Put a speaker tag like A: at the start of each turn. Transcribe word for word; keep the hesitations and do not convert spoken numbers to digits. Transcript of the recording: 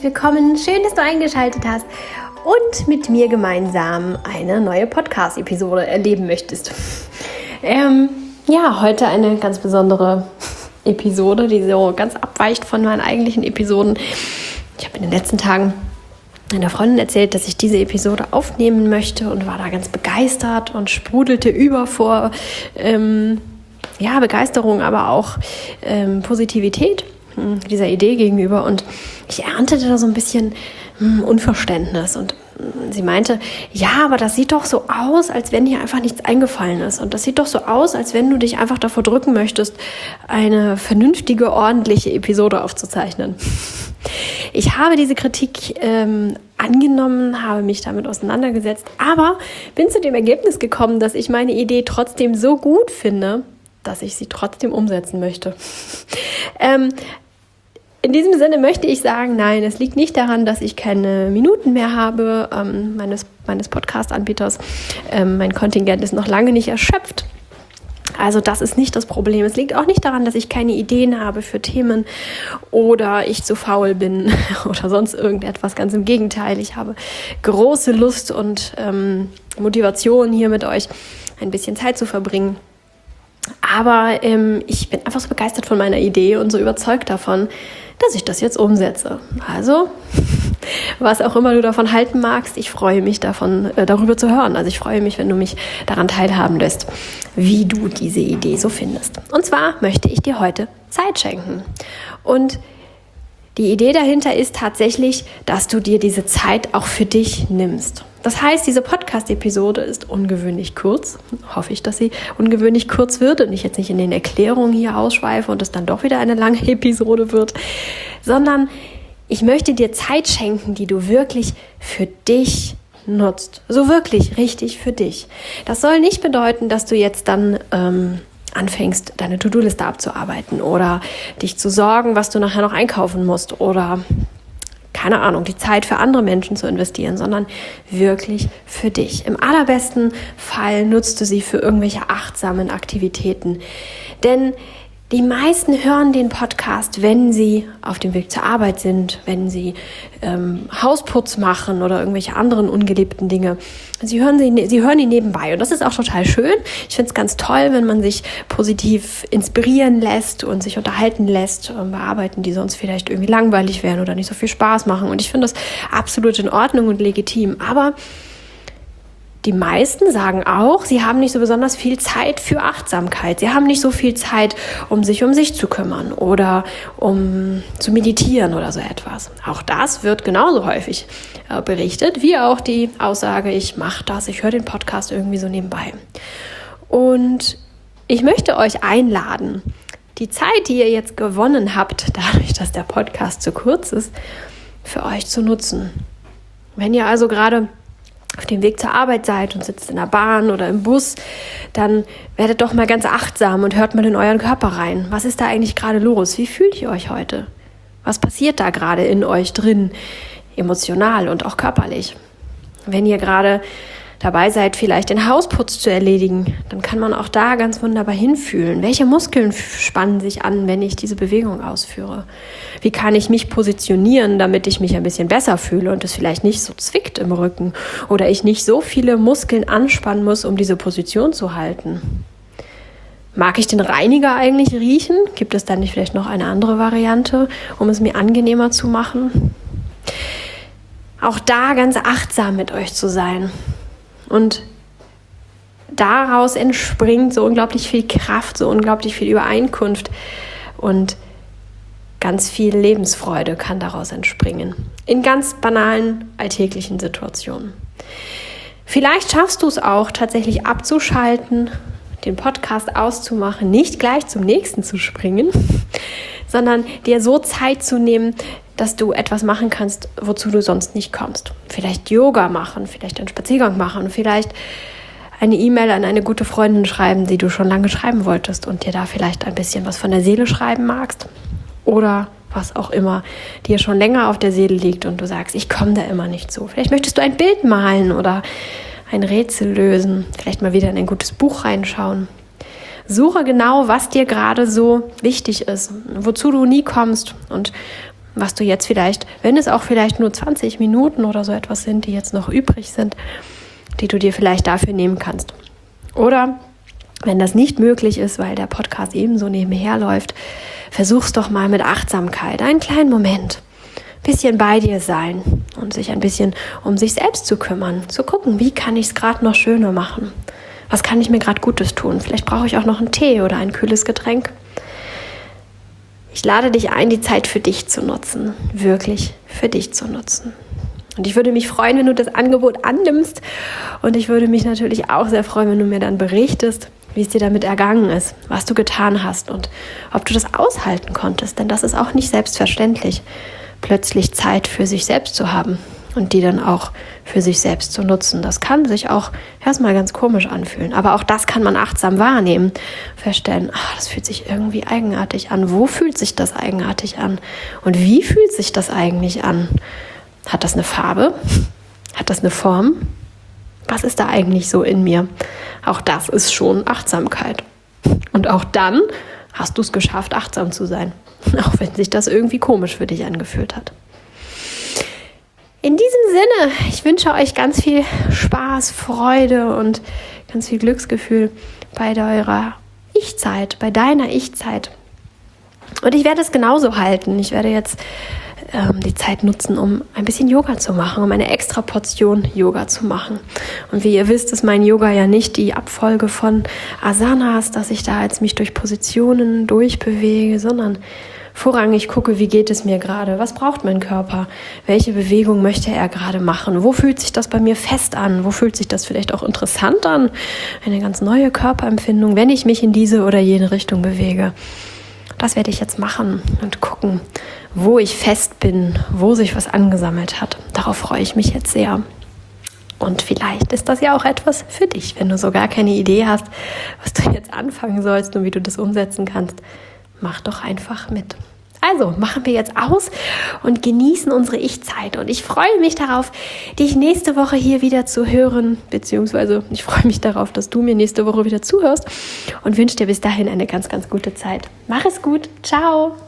A: willkommen. Schön, dass du eingeschaltet hast und mit mir gemeinsam eine neue Podcast-Episode erleben möchtest. Ähm, ja, heute eine ganz besondere Episode, die so ganz abweicht von meinen eigentlichen Episoden. Ich habe in den letzten Tagen einer Freundin erzählt, dass ich diese Episode aufnehmen möchte und war da ganz begeistert und sprudelte über vor ähm, ja, Begeisterung, aber auch ähm, Positivität dieser Idee gegenüber, und ich erntete da so ein bisschen hm, Unverständnis, und sie meinte, ja, aber das sieht doch so aus, als wenn dir einfach nichts eingefallen ist, und das sieht doch so aus, als wenn du dich einfach davor drücken möchtest, eine vernünftige, ordentliche Episode aufzuzeichnen. Ich habe diese Kritik ähm, angenommen, habe mich damit auseinandergesetzt, aber bin zu dem Ergebnis gekommen, dass ich meine Idee trotzdem so gut finde, dass ich sie trotzdem umsetzen möchte. ähm, In diesem Sinne möchte ich sagen, nein, es liegt nicht daran, dass ich keine Minuten mehr habe ähm, meines, meines Podcast-Anbieters. Ähm, mein Kontingent ist noch lange nicht erschöpft. Also das ist nicht das Problem. Es liegt auch nicht daran, dass ich keine Ideen habe für Themen oder ich zu faul bin oder sonst irgendetwas. Ganz im Gegenteil, ich habe große Lust und ähm, Motivation, hier mit euch ein bisschen Zeit zu verbringen. Aber ähm, ich bin einfach so begeistert von meiner Idee und so überzeugt davon, dass ich das jetzt umsetze. Also, was auch immer du davon halten magst, ich freue mich davon, äh, darüber zu hören. Also ich freue mich, wenn du mich daran teilhaben lässt, wie du diese Idee so findest. Und zwar möchte ich dir heute Zeit schenken. Und die Idee dahinter ist tatsächlich, dass du dir diese Zeit auch für dich nimmst. Das heißt, diese Podcast-Episode ist ungewöhnlich kurz. Hoffe ich, dass sie ungewöhnlich kurz wird und ich jetzt nicht in den Erklärungen hier ausschweife und es dann doch wieder eine lange Episode wird, sondern ich möchte dir Zeit schenken, die du wirklich für dich nutzt. So wirklich richtig für dich. Das soll nicht bedeuten, dass du jetzt dann ähm, anfängst, deine To-Do-Liste abzuarbeiten oder dich zu sorgen, was du nachher noch einkaufen musst oder keine Ahnung, die Zeit für andere Menschen zu investieren, sondern wirklich für dich. Im allerbesten Fall nutzt du sie für irgendwelche achtsamen Aktivitäten. Denn die meisten hören den Podcast, wenn sie auf dem Weg zur Arbeit sind, wenn sie ähm, Hausputz machen oder irgendwelche anderen ungeliebten Dinge. Sie hören, sie, sie hören ihn nebenbei, und das ist auch total schön. Ich finde es ganz toll, wenn man sich positiv inspirieren lässt und sich unterhalten lässt ähm, bei Arbeiten, die sonst vielleicht irgendwie langweilig wären oder nicht so viel Spaß machen. Und ich finde das absolut in Ordnung und legitim. Aber die meisten sagen auch, sie haben nicht so besonders viel Zeit für Achtsamkeit. Sie haben nicht so viel Zeit, um sich um sich zu kümmern oder um zu meditieren oder so etwas. Auch das wird genauso häufig äh, berichtet, wie auch die Aussage, ich mache das, ich höre den Podcast irgendwie so nebenbei. Und ich möchte euch einladen, die Zeit, die ihr jetzt gewonnen habt, dadurch, dass der Podcast zu kurz ist, für euch zu nutzen. Wenn ihr also gerade auf dem Weg zur Arbeit seid und sitzt in der Bahn oder im Bus, dann werdet doch mal ganz achtsam und hört mal in euren Körper rein. Was ist da eigentlich gerade los? Wie fühlt ihr euch heute? Was passiert da gerade in euch drin, emotional und auch körperlich? Wenn ihr gerade dabei seid, vielleicht den Hausputz zu erledigen, dann kann man auch da ganz wunderbar hinfühlen. Welche Muskeln spannen sich an, wenn ich diese Bewegung ausführe? Wie kann ich mich positionieren, damit ich mich ein bisschen besser fühle und es vielleicht nicht so zwickt im Rücken oder ich nicht so viele Muskeln anspannen muss, um diese Position zu halten? Mag ich den Reiniger eigentlich riechen? Gibt es dann nicht vielleicht noch eine andere Variante, um es mir angenehmer zu machen? Auch da ganz achtsam mit euch zu sein. Und daraus entspringt so unglaublich viel Kraft, so unglaublich viel Übereinkunft und ganz viel Lebensfreude kann daraus entspringen. In ganz banalen, alltäglichen Situationen. Vielleicht schaffst du es auch, tatsächlich abzuschalten, den Podcast auszumachen, nicht gleich zum nächsten zu springen, sondern dir so Zeit zu nehmen, dass du etwas machen kannst, wozu du sonst nicht kommst. Vielleicht Yoga machen, vielleicht einen Spaziergang machen, vielleicht eine E-Mail an eine gute Freundin schreiben, die du schon lange schreiben wolltest und dir da vielleicht ein bisschen was von der Seele schreiben magst. Oder was auch immer dir schon länger auf der Seele liegt und du sagst, ich komme da immer nicht zu. Vielleicht möchtest du ein Bild malen oder ein Rätsel lösen, vielleicht mal wieder in ein gutes Buch reinschauen. Suche genau, was dir gerade so wichtig ist, wozu du nie kommst und was du jetzt vielleicht, wenn es auch vielleicht nur zwanzig Minuten oder so etwas sind, die jetzt noch übrig sind, die du dir vielleicht dafür nehmen kannst. Oder wenn das nicht möglich ist, weil der Podcast ebenso nebenher läuft, versuch's doch mal mit Achtsamkeit, einen kleinen Moment, ein bisschen bei dir sein und sich ein bisschen um sich selbst zu kümmern, zu gucken, wie kann ich es gerade noch schöner machen? Was kann ich mir gerade Gutes tun? Vielleicht brauche ich auch noch einen Tee oder ein kühles Getränk. Ich lade dich ein, die Zeit für dich zu nutzen, wirklich für dich zu nutzen. Und ich würde mich freuen, wenn du das Angebot annimmst. Und ich würde mich natürlich auch sehr freuen, wenn du mir dann berichtest, wie es dir damit ergangen ist, was du getan hast und ob du das aushalten konntest. Denn das ist auch nicht selbstverständlich, plötzlich Zeit für sich selbst zu haben und die dann auch für sich selbst zu nutzen. Das kann sich auch erstmal ganz komisch anfühlen. Aber auch das kann man achtsam wahrnehmen. Feststellen, ach, das fühlt sich irgendwie eigenartig an. Wo fühlt sich das eigenartig an? Und wie fühlt sich das eigentlich an? Hat das eine Farbe? Hat das eine Form? Was ist da eigentlich so in mir? Auch das ist schon Achtsamkeit. Und auch dann hast du es geschafft, achtsam zu sein. Auch wenn sich das irgendwie komisch für dich angefühlt hat. In diesem Sinne, ich wünsche euch ganz viel Spaß, Freude und ganz viel Glücksgefühl bei eurer Ich-Zeit, bei deiner Ich-Zeit. Und ich werde es genauso halten. Ich werde jetzt ähm, die Zeit nutzen, um ein bisschen Yoga zu machen, um eine extra Portion Yoga zu machen. Und wie ihr wisst, ist mein Yoga ja nicht die Abfolge von Asanas, dass ich da jetzt mich durch Positionen durchbewege, sondern vorrangig gucke, wie geht es mir gerade, was braucht mein Körper, welche Bewegung möchte er gerade machen, wo fühlt sich das bei mir fest an, wo fühlt sich das vielleicht auch interessant an, eine ganz neue Körperempfindung, wenn ich mich in diese oder jene Richtung bewege. Das werde ich jetzt machen und gucken, wo ich fest bin, wo sich was angesammelt hat. Darauf freue ich mich jetzt sehr. Und vielleicht ist das ja auch etwas für dich, wenn du so gar keine Idee hast, was du jetzt anfangen sollst und wie du das umsetzen kannst. Mach doch einfach mit. Also machen wir jetzt aus und genießen unsere Ich-Zeit. Und ich freue mich darauf, dich nächste Woche hier wieder zu hören, beziehungsweise ich freue mich darauf, dass du mir nächste Woche wieder zuhörst und wünsche dir bis dahin eine ganz, ganz gute Zeit. Mach es gut. Ciao.